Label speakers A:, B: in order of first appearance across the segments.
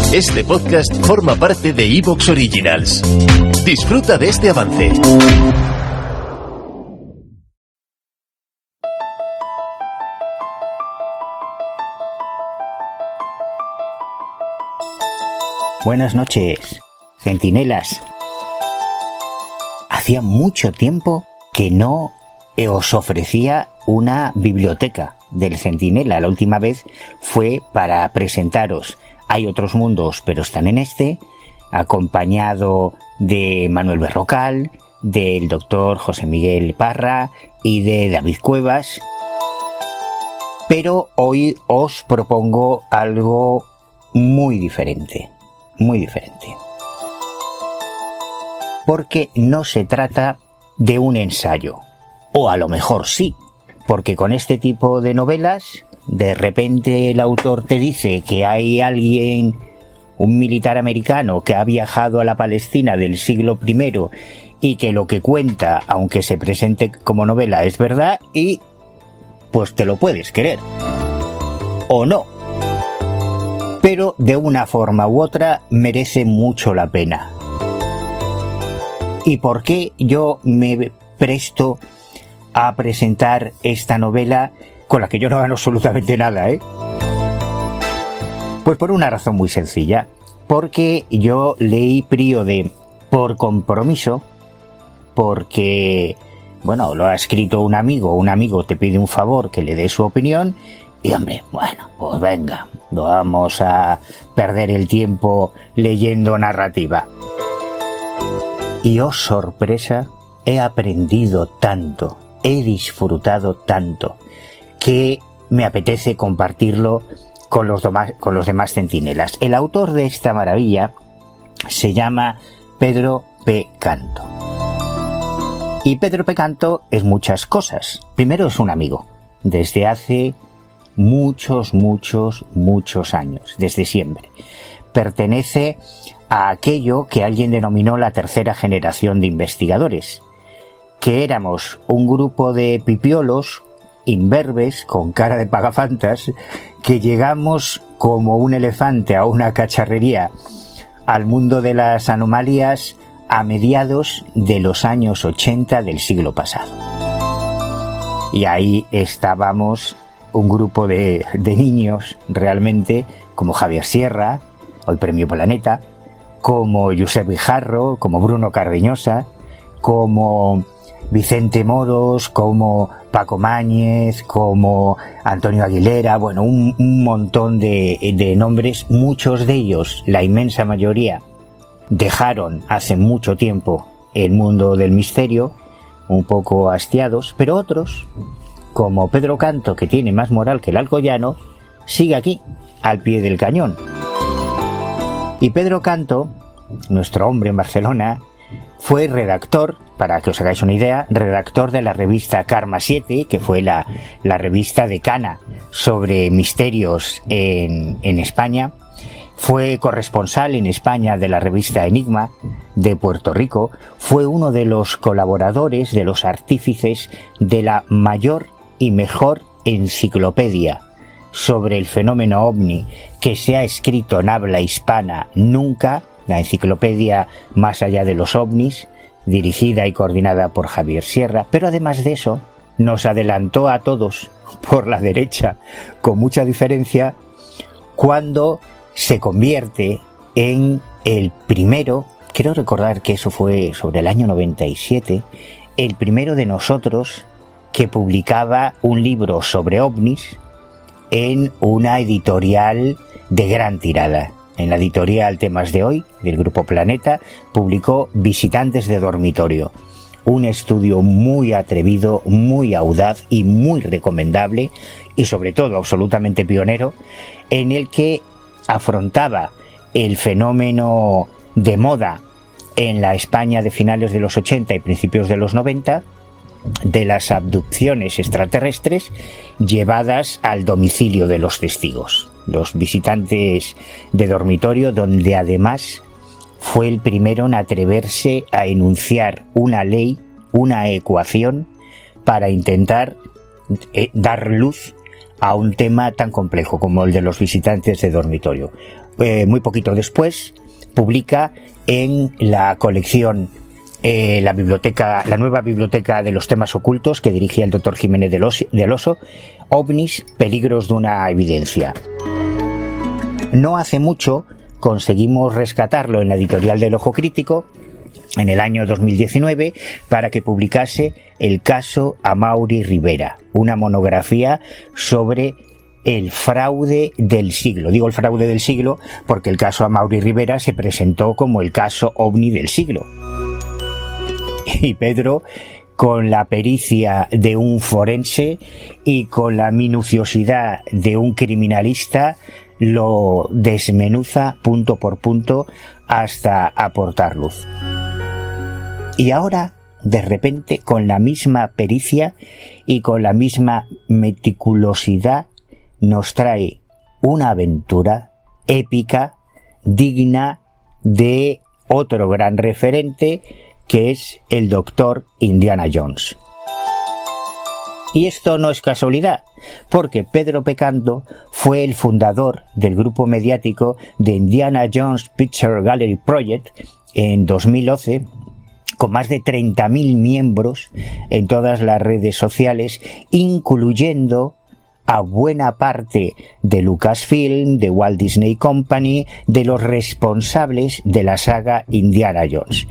A: Este podcast forma parte de Evox Originals. Disfruta de este avance.
B: Buenas noches, centinelas. Hacía mucho tiempo que no os ofrecía una biblioteca del Centinela. La última vez fue para presentaros Hay otros mundos, pero están en este, acompañado de Manuel Berrocal, del doctor José Miguel Parra y de David Cuevas. Pero hoy os propongo algo muy diferente, porque no se trata de un ensayo, o a lo mejor sí, porque con este tipo de novelas, de repente el autor te dice que hay alguien, un militar americano que ha viajado a la Palestina del siglo I y que lo que cuenta, aunque se presente como novela, es verdad, y pues te lo puedes creer, o no. Pero de una forma u otra merece mucho la pena. ¿Y por qué yo me presto a presentar esta novela con la que yo no gano absolutamente nada, Pues por una razón muy sencilla. Porque yo leí Príode por compromiso, porque, bueno, lo ha escrito un amigo te pide un favor que le dé su opinión, y hombre, bueno, pues venga, no vamos a perder el tiempo leyendo narrativa. Y oh sorpresa, he aprendido tanto, he disfrutado tanto, que me apetece compartirlo con los demás centinelas. El autor de esta maravilla se llama Pedro P. Canto. Y Pedro P. Canto es muchas cosas. Primero, es un amigo, desde hace muchos años, desde siempre. Pertenece a aquello que alguien denominó la tercera generación de investigadores, que éramos un grupo de pipiolos, imberbes, con cara de pagafantas, que llegamos como un elefante a una cacharrería al mundo de las anomalías a mediados de los años 80 del siglo pasado. Y ahí estábamos un grupo de niños, realmente, como Javier Sierra, hoy Premio Planeta, como Josep Guijarro, como Bruno Cardeñosa, como Vicente Moros, como Paco Máñez, como Antonio Aguilera, bueno, un montón de nombres. Muchos de ellos, la inmensa mayoría, dejaron hace mucho tiempo el mundo del misterio, un poco hastiados, pero otros, como Pedro Canto, que tiene más moral que el Alcoyano, sigue aquí, al pie del cañón. Y Pedro Canto, nuestro hombre en Barcelona, fue redactor, para que os hagáis una idea, redactor de la revista Karma 7, que fue la revista decana sobre misterios en España. Fue corresponsal en España de la revista Enigma de Puerto Rico. Fue uno de los colaboradores, de los artífices de la mayor y mejor enciclopedia sobre el fenómeno ovni que se ha escrito en habla hispana nunca, la enciclopedia Más allá de los ovnis, dirigida y coordinada por Javier Sierra. Pero además de eso, nos adelantó a todos por la derecha, con mucha diferencia, cuando se convierte en el primero, quiero recordar que eso fue sobre el año 97, el primero de nosotros que publicaba un libro sobre ovnis en una editorial de gran tirada. En la editorial Temas de Hoy, del Grupo Planeta, publicó Visitantes de Dormitorio, un estudio muy atrevido, muy audaz y muy recomendable, y sobre todo absolutamente pionero, en el que afrontaba el fenómeno de moda en la España de finales de los 80 y principios de los 90, de las abducciones extraterrestres llevadas al domicilio de los testigos, los visitantes de dormitorio, donde además fue el primero en atreverse a enunciar una ley, una ecuación, para intentar dar luz a un tema tan complejo como el de los visitantes de dormitorio. muy poquito después, publica en la colección la nueva biblioteca de los temas ocultos que dirigía el doctor Jiménez del Oso, OVNIs, peligros de una evidencia. No hace mucho conseguimos rescatarlo en la editorial del Ojo Crítico en el año 2019 para que publicase El caso Amaury Rivera, una monografía sobre el fraude del siglo. Digo el fraude del siglo porque el caso Amaury Rivera se presentó como el caso ovni del siglo. Y Pedro, con la pericia de un forense y con la minuciosidad de un criminalista, lo desmenuza punto por punto hasta aportar luz. Y ahora, de repente, con la misma pericia y con la misma meticulosidad, nos trae una aventura épica, digna de otro gran referente, que es el doctor Indiana Jones. Y esto no es casualidad, porque Pedro Pecando fue el fundador del grupo mediático de Indiana Jones Picture Gallery Project en 2011, con más de 30.000 miembros en todas las redes sociales, incluyendo a buena parte de Lucasfilm, de Walt Disney Company, de los responsables de la saga Indiana Jones.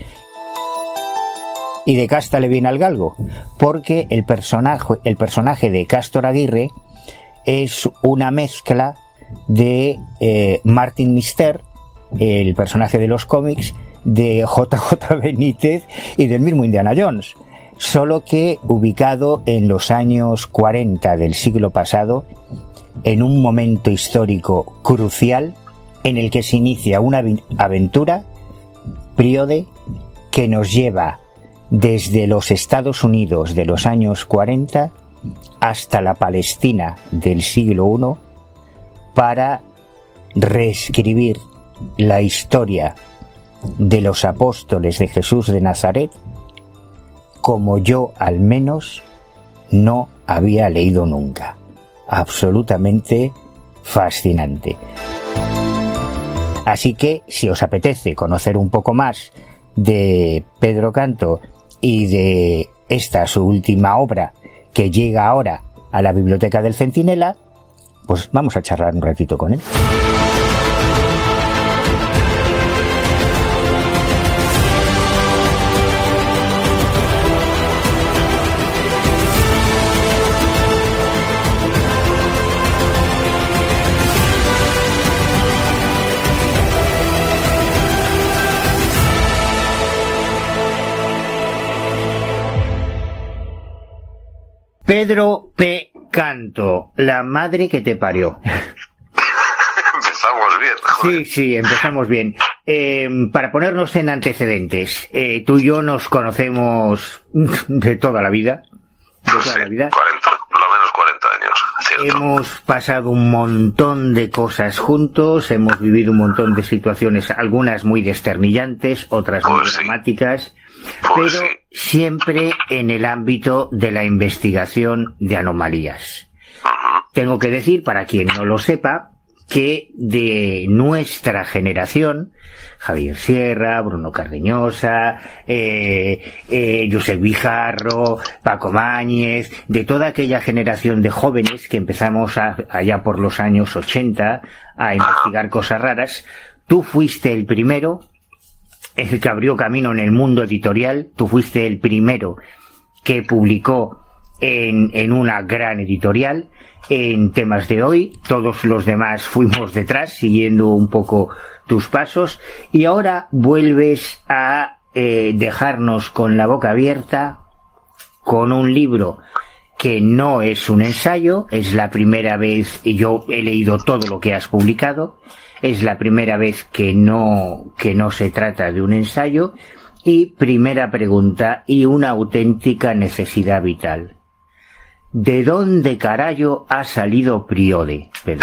B: Y de casta le viene al galgo, porque el personaje de Cástor Aguirre es una mezcla de Martin Mister, el personaje de los cómics, de JJ Benítez y del mismo Indiana Jones, solo que ubicado en los años 40 del siglo pasado, en un momento histórico crucial en el que se inicia una aventura, Príode, que nos lleva desde los Estados Unidos de los años 40 hasta la Palestina del siglo I para reescribir la historia de los apóstoles de Jesús de Nazaret como yo al menos no había leído nunca. Absolutamente fascinante. Así que si os apetece conocer un poco más de Pedro Canto y de esta su última obra que llega ahora a la Biblioteca del Centinela, pues vamos a charlar un ratito con él. Pedro P. Canto, la madre que te parió.
C: Empezamos bien. Joder.
B: Sí, empezamos bien. Para ponernos en antecedentes, tú y yo nos conocemos de toda la vida. De toda
C: Sí,
B: la vida.
C: 40, por lo menos 40 años, ¿cierto?
B: Hemos pasado un montón de cosas juntos, hemos vivido un montón de situaciones, algunas muy desternillantes, otras muy
C: Pues sí.
B: dramáticas,
C: Pues
B: pero
C: sí.
B: siempre en el ámbito de la investigación de anomalías.
C: Ujú.
B: Tengo que decir, para quien no lo sepa, que de nuestra generación, Javier Sierra, Bruno Cardeñosa, Josep Guijarro, Paco Máñez, de toda aquella generación de jóvenes que empezamos allá por los años 80 a investigar cosas raras, tú fuiste el primero, el que abrió camino en el mundo editorial, tú fuiste el primero que publicó en una gran editorial en temas de hoy, todos los demás fuimos detrás siguiendo un poco tus pasos y ahora vuelves a dejarnos con la boca abierta con un libro que no es un ensayo, es la primera vez, y yo he leído todo lo que has publicado, es la primera vez que no se trata de un ensayo. Y primera pregunta y una auténtica necesidad vital. ¿De dónde carajo ha salido Príode, Pedro?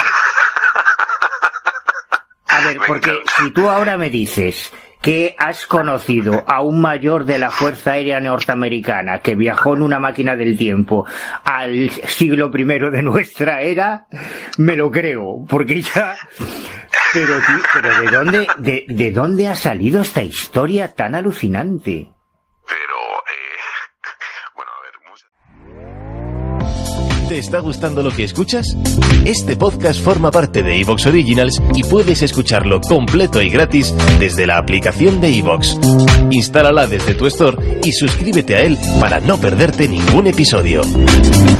B: A ver, porque si tú ahora me dices que has conocido a un mayor de la Fuerza Aérea Norteamericana que viajó en una máquina del tiempo al siglo I de nuestra era, me lo creo, porque ya Pero, tío, ¿de dónde ha salido esta historia tan alucinante?
C: Pero, bueno, a ver,
A: ¿Te está gustando lo que escuchas? Este podcast forma parte de Evox Originals y puedes escucharlo completo y gratis desde la aplicación de Evox. Instálala desde tu store y suscríbete a él para no perderte ningún episodio.